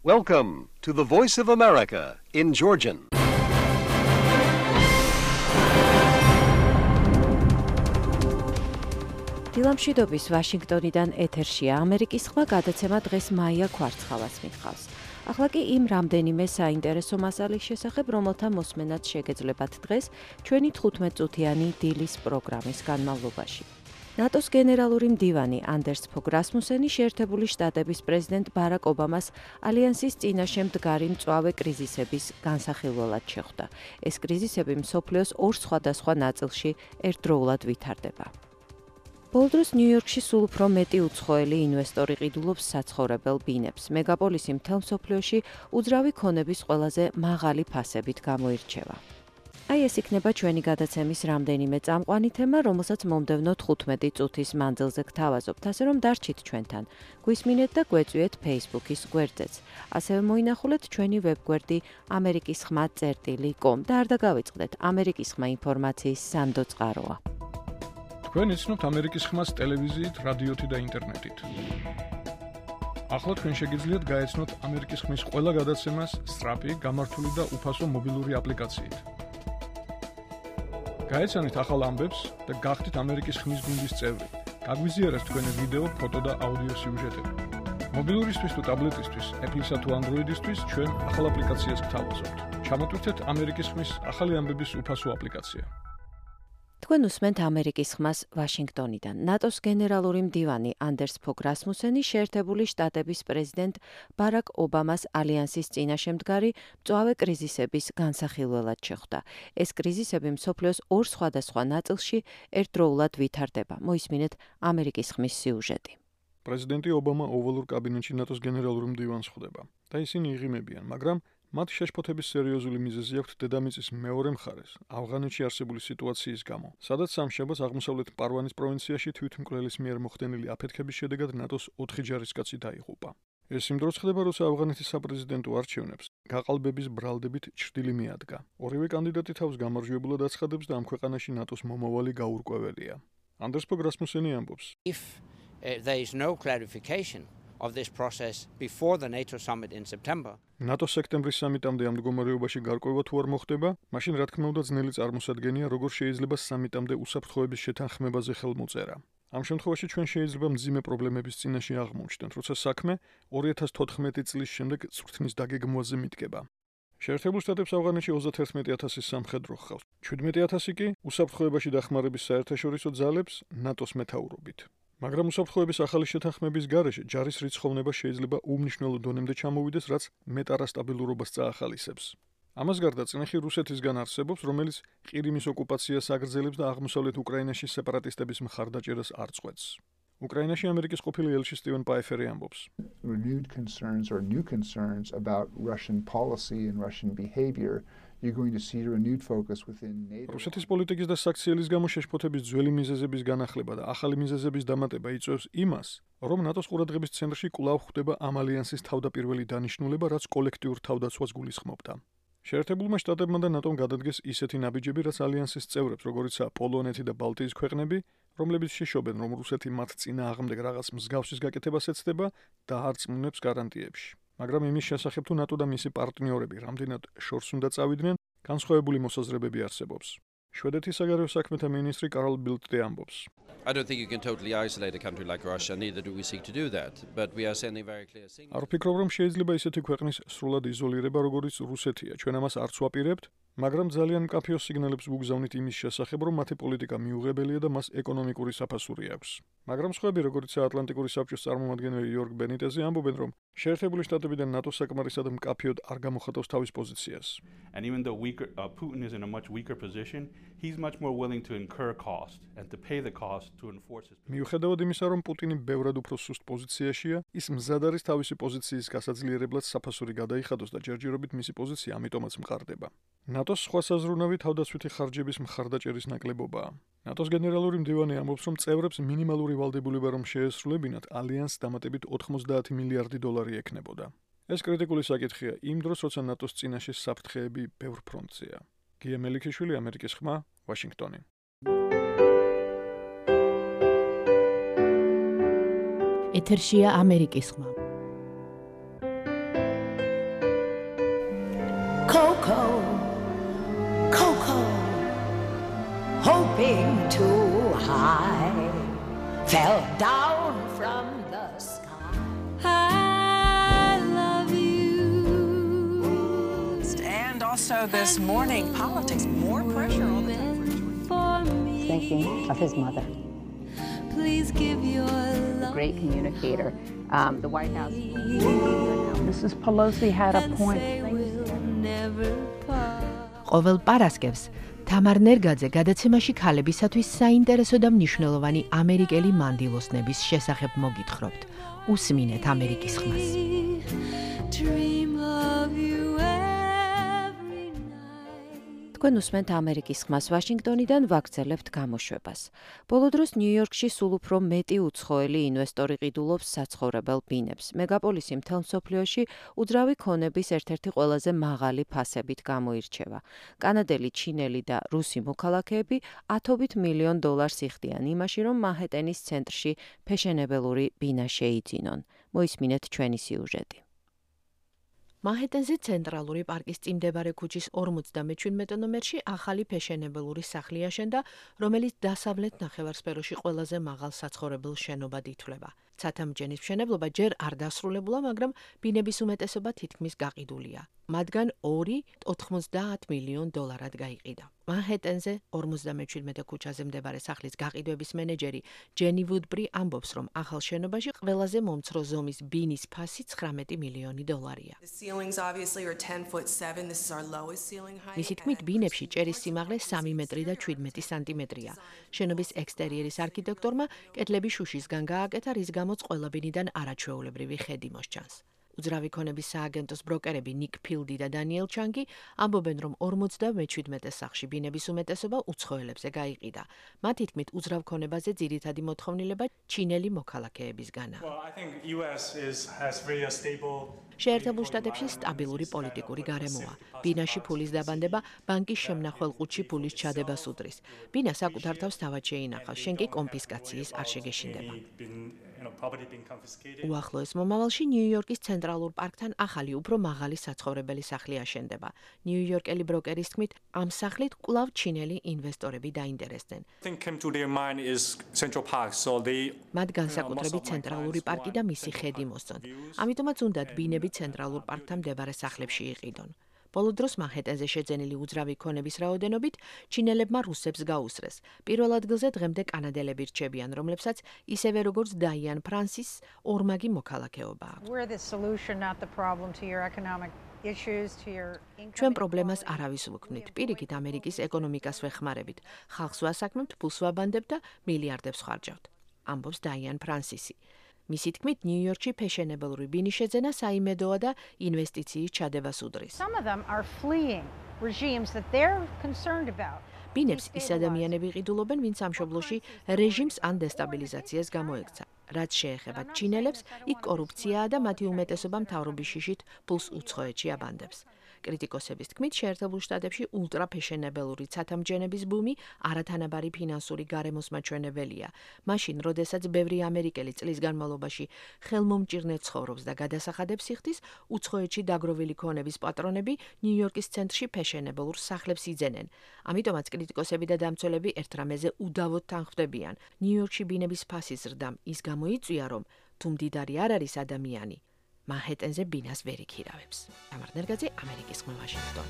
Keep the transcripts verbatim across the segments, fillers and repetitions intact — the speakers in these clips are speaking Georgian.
Welcome to the Voice of America in Georgian. დილამშვიდობის ვაშინგტონიდან ეთერშია ამერიკის ხმა გადაცემა დღეს მაია ქვარცხალას მითხავს. ახლა კი იმ რამდენიმე საინტერესო მასალის შესახებ, რომელთა მოსმენაც შეგეძლებათ დღეს ჩვენი თხუთმეტწუთიანი დილის პროგრამის განმავლობაში. ნატოს გენერალური მდივანი ანდერს ფოგ რასმუსენი შეერთებული შტატების პრეზიდენტ ბარაკ ობამას ალიანსის წინაშე მდგარი მწვავე კრიზისების განსახილველად შეხვდა. ეს კრიზისები მსოფლიოს ორ სხვადასხვა ნაწილში ერთდროულად ვითარდება. ბოლო დროს ნიუ-იორკში სულ უფრო მეტი უცხოელი ინვესტორი ყიდულობს საცხოვრებელ ბინებს. მეგაპოლისი მთელ მსოფლიოში უძრავი ქონების ყველაზე მაღალი ფასებით გამოირჩევა. აი ეს იქნება ჩვენი გადაცემის რამდენიმე წამყვანი თემა, რომელსაც მომდევნო თხუთმეტი წუთის მანძილზე გთავაზობთ, ასე რომ დარჩით ჩვენთან. გვისმინეთ და გვეწვიეთ Facebook-ის გვერდზეც. ასევე მოინახულეთ ჩვენი ვებგვერდი ამერიკის ხმა წერტილი კომ და არ დაგავიწყდეთ, ამერიკის ხმა ინფორმაციის სანდო წყაროა. თქვენ იცნობთ ამერიკის ხმას ტელევიზიით, რადიოთი და ინტერნეტით. ახლა თქვენ შეგიძლიათ გაეცნოთ ამერიკის ხმის ყველა გადაცემას სწრაფი, გამართული და უფასო მობილური აპლიკაციით. გაეცანით ახალ ამბებს და გახდით ამერიკის ხმის გუნდის წევრი. გაგვიზიარეთ თქვენი ვიდეო, ფოტო და აუდიო სიუჟეტები. მობილურისთვის თუ ტაბლეტისთვის, Apple-ისა თუ Android-ისთვის ჩვენ ახალ აპლიკაციას გთავაზობთ. ჩამოტვირთეთ ამერიკის ხმის ახალი ამბების უფასო აპლიკაცია. თქვენ უსმენთ ამერიკის ხმას ვაშინგტონიდან. ნატოს გენერალური მდივანი ანდერს ფოგ რასმუსენი შეერთებული შტატების პრეზიდენტ ბარაკ ობამას ალიანსის წინაშე მდგარი მწვავე კრიზისების განსახილველად შეხვდა. ეს კრიზისები მსოფლიოს ორ სხვადასხვა ნაწილში ერთდროულად ვითარდება. მოისმინეთ ამერიკის ხმის სიუჟეტი. პრეზიდენტი ობამა ოვალურ კაბინეტში ნატოს გენერალურ მდივანს ხვდება და ისინი იღიმებიან, მაგრამ მათ შეშფოთების სერიოზული მიზეზი აქვთ დედამიწის მეორე მხარეს, ავღანეთში არსებული სიტუაციის გამო, სადაც სამშაბათს აღმოსავლეთ პარვანის პროვინციაში თვითმკვლელის მიერ მოხდენილი აფეთქების შედეგად ნატოს ოთხი ჯარისკაცი დაიღუპა. ეს იმ დროს ხდება, როცა ავღანეთის საპრეზიდენტო არჩევნებს გაყალბების ბრალდებით ჩრდილი მიადგა. ორივე კანდიდატი თავს გამარჯვებულად აცხადებს და ამ ქვეყანაში ნატოს მომავალი გაურკვეველია. ანდერს ფოგ რასმუსენი ამბობს: If uh, there is no clarification of this process before the NATO summit in September. ნატოს სექტემბრის სამიტამდე ამ მდგომარეობაში გარკვევა თუ არ მოხდება, მაშინ რა თქმა უნდა ძნელი წარმოსადგენია, როგორ შეიძლება სამიტამდე უსაფრთხოების შეთანხმებაზე ხელმოწერა. ამ შემთხვევაში ჩვენ შეიძლება მძიმე პრობლემების წინაშე აღმოჩნდეთ, როცა საქმე ორი ათას თოთხმეტი წლის შემდეგ წვრთნის დაგეგმვაზე მიდგება. შეერთებულ შტატებს ავღანეთში ოცდაერთმეტი ათასი სამხედრო ჰყავს. შვიდმეტი ათასი კი უსაფრთხოებაში დახმარების საერთაშორისო ძალებს ნატოს მეთაურობით. მაგრამ უსაფრთხოების ახალი შეთანხმების გარეშე ჯარის რიცხოვნება შეიძლება უმნიშვნელო დონემდე ჩამოვიდეს, რაც მეტარასტაბილურობას წაახალისებს. ამას გარდა წინახი რუსეთისგან არსებობს, რომელიც ყირიმის ოკუპაციას აგრძელებს და აღმოსავლეთ უკრაინაში სეპარატისტების მხარდაჭერას არ წყვეტს. უკრაინაში ამერიკის ყოფილი ელჩი სტივენ პაიფერი ამბობს: renewed concerns or new concerns about Russian policy and Russian behavior. You're going to see a renewed focus within NATO. რუსეთის პოლიტიკის და საქციელის გამო შეშფოთების ძველი მიზეზების განახლება და ახალი მიზეზების დამატება იწვევს იმას, რომ ნატოს ყურადღების ცენტრში კვლავ ხვდება ამ ალიანსის თავდაპირველი დანიშნულება, რაც კოლექტიურ თავდაცვას გულისხმობდა. შეერთებულმა შტატებმა და ნატომ გადადგეს ისეთი ნაბიჯები, რაც ალიანსის წევრებს, როგორიცაა პოლონეთი და ბალტიის ქვეყნები, რომლებიც შეშობენ, რომ რუსეთი მათ წინააღმდეგ რაღაც მსგავსის გაკეთებას ეცდება და არ წმუნებს გარანტიებში. მაგრამ იმის შესახებ თუ ნატო და მისი პარტნიორები რამდენად შორს უნდა წავიდნენ, განსხვავებული მოსაზრებები არსებობს. შვედეთის საგარეო საქმეთა მინისტრი კარლ ბილდტე ამბობს: I don't think you can totally isolate a country like Russia, neither do we seek to do that, but we are sending very clear signals. არ ვფიქრობ, რომ შეიძლება ისეთი ქვეყნის სრულად იზოლირება, როგორიც რუსეთია. ჩვენ ამას არც ვაპირებთ, მაგრამ ძალიან მკაფიო სიგნალებს ვუგზავნით იმის შესახებ, რომ მათი პოლიტიკა მიუღებელია და მას ეკონომიკური საფასური აქვს. მაგრამ სხვაები, როგორიცაა ატლანტიკური საბჭოს წარმომადგენელი იორგ ბენიტეზი, ამბობენ, რომ შეერთებული შტატები და ნატო საკმარისად მკაფიოდ არ გამოხატავს თავის პოზიციას. And even though weaker, uh, Putin is in a much weaker position, he's much more willing to incur cost and to pay the cost to enforce his position. მიუხედავად იმისა, რომ პუტინი ბევრად უფრო სუსტ პოზიციაშია, ის მზად არის თავისი პოზიციის გასაძლიერებლად საფასური გადაიხადოს და ჯერჯერობით მისი პოზიცია ამიტომაც მყარდება. ნატოს სხვა საზრუნავი თავდაცვითი ხარჯების მხარდაჭერის ნაკლებობაა. ნატოს გენერალური მდივანი ამბობს, რომ წევრებს მინიმალური ვალდებულება რომ შეესრულებინათ ალიანსს დამატებით ოთხმოცდაათი მილიარდი დოლარი ექნებოდა. ეს კრიტიკული საკითხია იმ დროს, როცა ნატოს წინაშე საფრთხეები ბევრ ფრონტზეა. გია მელიქიშვილი, ამერიკის ხმა, ვაშინგტონი. ეთერშია ამერიკის ხმა. Coco, Coco, hoping too high, fell down from the sky. I love you. And also this morning, politics, more pressure on the thinking of his mother. Please give your love. Great communicator. Um, the White House. Missus Pelosi had a point. ყოველ პარასკევს თამარ ნერგაძე გადაცემაში ქალებისათვის საინტერესო და მნიშვნელოვანი ამერიკელი მანდილოსნების შესახებ მოგითხრობთ. უსმინეთ ამერიკის ხმას. თქვენ უსმენთ ამერიკის ხმას ვაშინგტონიდან ვაგრძელებთ გამოშვებას. ბოლო დროს ნიუ-იორკში სულ უფრო მეტი უცხოელი ინვესტორი ყიდულობს საცხოვრებელ ბინებს. მეგაპოლისი მთელ მსოფლიოში უძრავი ქონების ერთ-ერთი ყველაზე მაღალი ფასებით გამოირჩევა. კანადელი, ჩინელი და რუსი მოქალაქეები ათობით მილიონ დოლარს იხდიან იმაში, რომ მანჰეტენის ცენტრში ფეშენებელური ბინა შეიძინონ. მოისმინეთ ჩვენი სიუჟეტი. მანჰეტენზე ცენტრალური პარკის წინ მდებარე ქუჩის ორმოცდამეჩვიდმეტე ნომერში ახალი ფეშენებელური სახლი აშენდა, რომელიც დასავლეთ ნახევარსფეროში ყველაზე მაღალ საცხოვრებელ შენობად ითვლება. ცათამბჯენის მშენებლობა ჯერ არ დასრულებულა, მაგრამ ბინების უმეტესობა თითქმის გაყიდულია. მათგან ორი ოთხმოცდაათ მილიონ დოლარად გაიყიდა. მანჰეტენზე ორმოცდამეჩვიდმეტე ქუჩაზე მდებარე სახლის გაყიდვების მენეჯერი ჯენი ვუდბრი ამბობს, რომ ახალ შენობაში ყველაზე მომცრო ზომის ბინის ფასი ცხრამეტი მილიონი დოლარია. მისი თქმით, ბინებში ჭერის სიმაღლე სამი მეტრი და შვიდმეტი სანტიმეტრია. შენობის ექსტერიერის არქიტექტორმა კედლები შუშისგან გააკეთა, რის გამოც ყველა ბინიდან არაჩვეულებრივი ხედი მოსჩანს. უძრავი ქონების სააგენტოს ბროკერები ნიკ ფილდი და დანიელ ჩანგი ამბობენ, რომ ორმოცდამეჩვიდმეტე სახლში ბინების უმეტესობა უცხოელებზე გაიყიდა. მათი თქმით, უძრავ ქონებაზე ძირითადი მოთხოვნილება ჩინელი მოქალაქეებისგანაა. შეერთებულ შტატებში სტაბილური პოლიტიკური გარემოა. ბინაში ფულის დაბანდება ბანკის შემნახველ ყუთში ფულის ჩადებას უდრის. ბინა საკუთარ თავს თავად შეინახავს, შენ კი კონფისკაციის არ შეგეშინდება. უახლოეს მომავალში ნიუ-იორკის ცენტრალურ პარკთან ახალი, უფრო მაღალი საცხოვრებელი სახლი აშენდება. ნიუ-იორკელი ბროკერის თქმით, ამ სახლით კვლავ ჩინელი ინვესტორები დაინტერესდნენ. მათ განსაკუთრებით ცენტრალური პარკი და მისი ხედი მოსწონთ. ამიტომაც უნდათ ბინები ცენტრალურ პარკთან მდებარე სახლებში იყიდონ. ბოლო დროს მანჰეტენზე შეძენილი უძრავი ქონების რაოდენობით ჩინელებმა რუსებს გაუსწრეს. პირველ ადგილზე დღემდე კანადელები რჩებიან, რომლებსაც ისევე როგორც დაიან ფრანსის ორმაგი მოქალაქეობა აქვს. ჩვენ პრობლემას არავის ვუქმნით. პირიქით ამერიკის ეკონომიკას ვეხმარებით. ხალხს ვასაქმებთ, ფულს ვაბანდებთ და მილიარდებს ვხარჯავთ. ამბობს დაიან ფრანსისი. მისი თქმით, ნიუ-იორკში ფეშენებელური ბინის შეძენა საიმედოა და ინვესტიციის ჩადებას უდრის. ბინებს ის ადამიანები ყიდულობენ, ვინც სამშობლოში რეჟიმს ან დესტაბილიზაციას გამოექცა. რაც შეეხება ჩინელებს, იქ კორუფციაა და მათი უმეტესობა მთავრობის შიშით ფულს უცხოეთში აბანდებს. კრიტიკოსების თქმით, შეერთებულ შტატებში ულტრაფეშენებელური ცათამბჯენების ბუმი არათანაბარი ფინანსური გარემოს მაჩვენებელია. მაშინ, როდესაც ბევრი ამერიკელი წლის განმავლობაში ხელმომჭირნე ცხოვრობს და გადასახადებს იხდის, უცხოეთში დაგროვილი ქონების პატრონები ნიუ-იორკის ცენტრში ფეშენებელურ სახლებს იძენენ. ამიტომაც კრიტიკოსები და დამცველები ერთ რამეზე უდავოდ თანხმდებიან. ნიუ-იორკში ბინების ფასის ზრდამ ის გამოიწვია, რომ თუ მდიდარი არ არის ადამიანი, მანჰეტენზე ბინას ვერ იქირავებს. თამარ ნერგაძე, ამერიკის ხმა, ვაშინგტონი.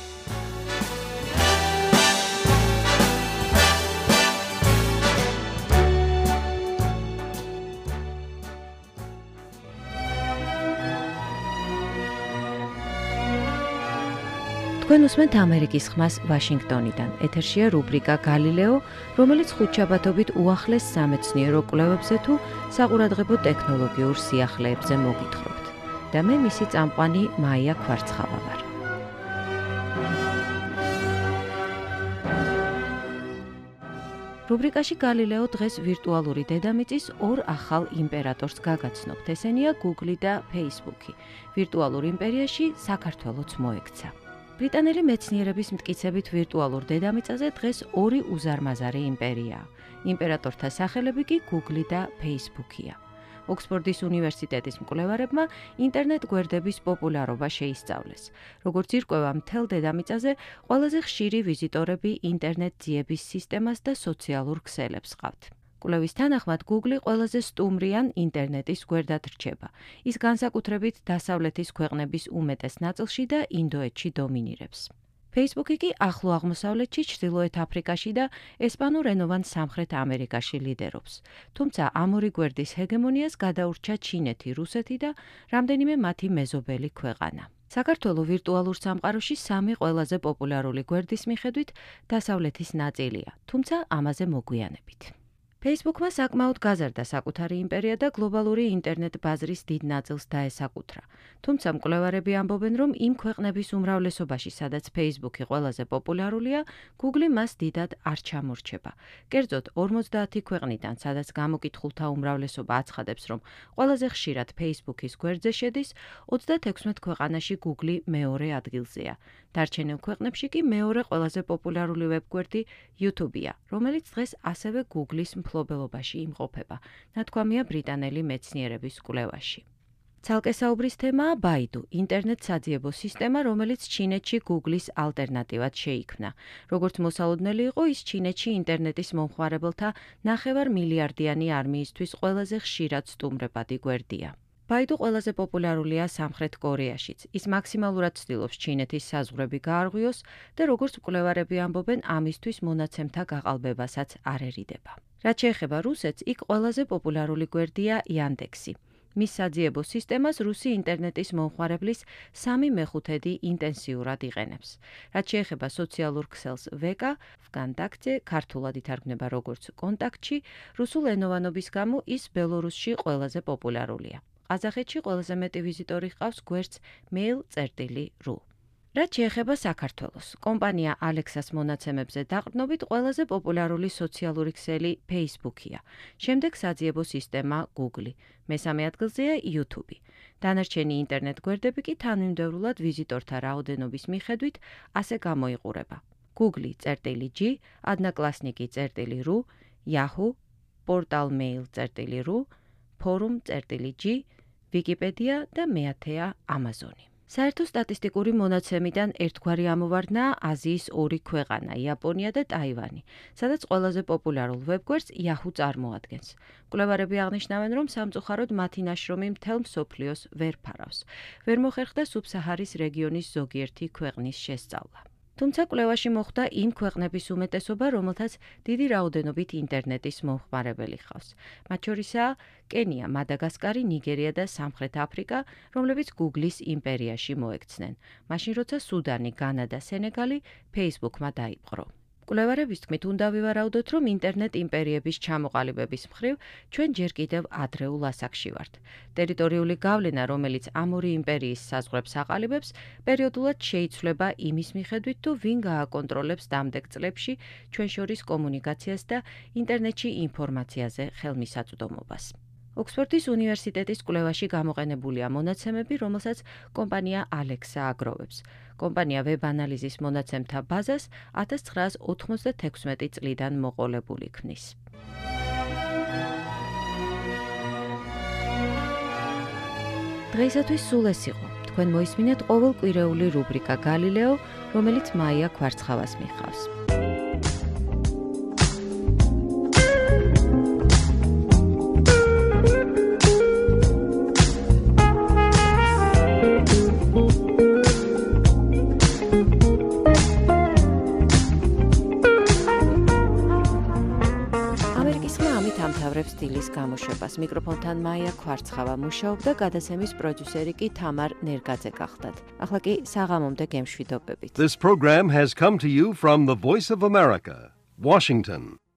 თქვენ უსმენთ ამერიკის ხმას ვაშინგტონიდან. ეთერშია რუბრიკა გალილეო, რომელიც ხუთშაბათობით უახლეს სამეცნიერო კვლევებზე თუ საყურადღებო ტექნოლოგიურ სიახლეებზე მოგითხრობთ. და მე მისი წამყვანი მაია ქვარცხავა ვარ. რუბრიკაში გალილეო დღეს ვირტუალური დედამიწის ორ ახალ იმპერატორს გაგაცნობთ. ესენია Google და Facebook-ი. ვირტუალურ იმპერიაში საქართველოც მოექცა. ბრიტანელი მეცნიერების მტკიცებით ვირტუალურ დედამიწაზე დღეს ორი უზარმაზარი იმპერიაა. იმპერატორთა სახელები კი Google და Facebook-ია. ოქსფორდის უნივერსიტეტის მკვლევარებმა ინტერნეტ გვერდების პოპულარობა შეისწავლეს. როგორც ირკვევა, მთელ დედამიწაზე ყველაზე ხშირი ვიზიტორები ინტერნეტ ძიების სისტემას და სოციალურ ქსელებს ყავთ. კვლევის თანახმად Google ყველაზე სტუმრიან ინტერნეტის გვერდად რჩება. ის განსაკუთრებით დასავლეთის ქვეყნების უმეტეს ნაწილში და ინდოეთში დომინირებს. Facebook-ი კი ახლო აღმოსავლეთში, ჩრდილოეთ აფრიკაში და ესპანურენოვან სამხრეთ ამერიკაში ლიდერობს. თუმცა ამ ორი გვერდის ჰეგემონიას გადაურჩა ჩინეთი, რუსეთი და რამდენიმე მათი მეზობელი ქვეყანა. საქართველოს ვირტუალურ სამყაროში სამი ყველაზე პოპულარული გვერდის მიხედვით დასავლეთის ნაწილია, თუმცა ამაზე მოგვიანებით. Facebook-მა საკმაოდ გაზარდა საკუთარი იმპერია და გლობალური ინტერნეტ ბაზრის დიდ ნაწილს დაესაკუთრა. თუმცა მკვლევარები ამბობენ, რომ იმ ქვეყნების უმრავლესობაში, სადაც Facebook-ი ყველაზე პოპულარულია, Google მას დიდად არ ჩამორჩება. კერძოდ, ორმოცდაათი ქვეყნიდან, სადაც გამოკითხულთა უმრავლესობა აცხადებს, რომ ყველაზე ხშირად Facebook-ის გვერდზე შედის, ოცდათექვსმეტ ქვეყანაში Google მეორე ადგილზეა. დარჩენილ ქვეყნებში კი მეორე ყველაზე პოპულარული ვებგვერდი YouTube-ია, რომელიც დღეს ასევე Google-ის მფლობელობაში იმყოფება, ნათქვამია ბრიტანელი მეცნიერების კვლევაში. ცალკე საუბრის თემაა Baidu, ინტერნეტ საძიებო სისტემა, რომელიც ჩინეთში Google-ის ალტერნატივად შეიქმნა. როგორც მოსალოდნელი იყო, ის ჩინეთში ინტერნეტის მომხმარებელთა ნახევარ მილიარდიანი არმიისთვის ყველაზე ხშირად სტუმრებადი გვერდია. Baidu ყველაზე პოპულარულია სამხრეთ კორეაშიც. ის მაქსიმალურად ცდილობს ჩინეთის საზღვრები გაარღვიოს და როგორც მკვლევარები ამბობენ, ამისთვის მონაცემთა გაყალბებასაც არ ერიდება. რაც შეეხება რუსეთს, იქ ყველაზე პოპულარული გვერდია Yandex-ი. მის საძიებო სისტემას რუსი ინტერნეტის მომხმარებლის სამი მეხუთედი ინტენსიურად იყენებს. რაც შეეხება სოციალურ ქსელს VK, VKontakte, ქართულად ითარგმნება როგორც კონტაქტში, რუსულ ენოვანობის გამო ის ბელორუსში ყველაზე პოპულარულია. ყაზახეთში ყველაზე მეტი ვიზიტორი ჰყავს გვერდს mail.ru. რაც შეეხება საქართველოს, კომპანია Alexa-s მონაცემებზე დაყრდნობით ყველაზე პოპულარული სოციალური ქსელი Facebook-ია. შემდეგ საძიებო სისტემა Google. მესამე ადგილზეა YouTube. დანარჩენი ინტერნეტ გვერდები კი თანმიმდევრულად ვიზიტორთა რაოდენობის მიხედვით ასე გამოიყურება: Google.G, Odnoklassniki.ru, Yahoo, Portalmail.ru, Forum.G, Wikipedia და მეათეა Amazon-ი. საერთო სტატისტიკური მონაცემიდან ერთგვარი ამოვარდნაა აზიის ორი ქვეყანა, იაპონია და ტაივანი, სადაც ყველაზე პოპულარულ ვებგვერდს Yahoo წარმოადგენს. მკვლევარები აღნიშნავენ, რომ სამწუხაროდ მათი ნაშრომი მთელ მსოფლიოს ვერ ფარავს. ვერ მოხერხდა სუბსაჰარის რეგიონის ზოგიერთი ქვეყნის შესწავლა. თუმცა კვლევაში მოხვდა იმ ქვეყნების უმეტესობა, რომელთაც დიდი რაოდენობით ინტერნეტის მომხმარებელი ჰყავს. მათ შორისაა კენია, მადაგასკარი, ნიგერია და სამხრეთ აფრიკა, რომლებიც Google-ის იმპერიაში მოექცნენ. მაშინ როცა სუდანი, განა და სენეგალი Facebook-მა დაიპყრო. მკვლევარების თქმით, უნდა ვივარაუდოთ, რომ ინტერნეტ იმპერიების ჩამოყალიბების მხრივ ჩვენ ჯერ კიდევ ადრეულ ასაკში ვართ. ტერიტორიული გავლენა, რომელიც ამ ორი იმპერიის საზღვრებს აყალიბებს, პერიოდულად შეიცვლება იმის მიხედვით, თუ ვინ გააკონტროლებს დამდეგ წლებში ჩვენ შორის კომუნიკაციას და ინტერნეტში ინფორმაციაზე ხელმისაწვდომობას. ოქსფორდის უნივერსიტეტის კვლევაში გამოყენებულია მონაცემები, რომელსაც კომპანია Alexa აგროვებს. კომპანია ვებ-ანალიზის მონაცემთა ბაზას ათას ცხრაას ოთხმოცდათექვსმეტი წლიდან მოყოლებული ქმნის. დღეისათვის სულ ეს იყო. თქვენ მოისმინეთ ყოველკვირეული რუბრიკა Galileo, რომელიც მაია ქვარცხავას მიჰყავს. ამთავრებს დილის გამოშვებას. მიკროფონთან მაია ქვარცხავა მუშაობდა, გადაცემის პროდიუსერი კი თამარ ნერგაძე გახლდათ. ახლა კი საღამომდე გემშვიდობებით. This program has come to you from the Voice of America, Washington.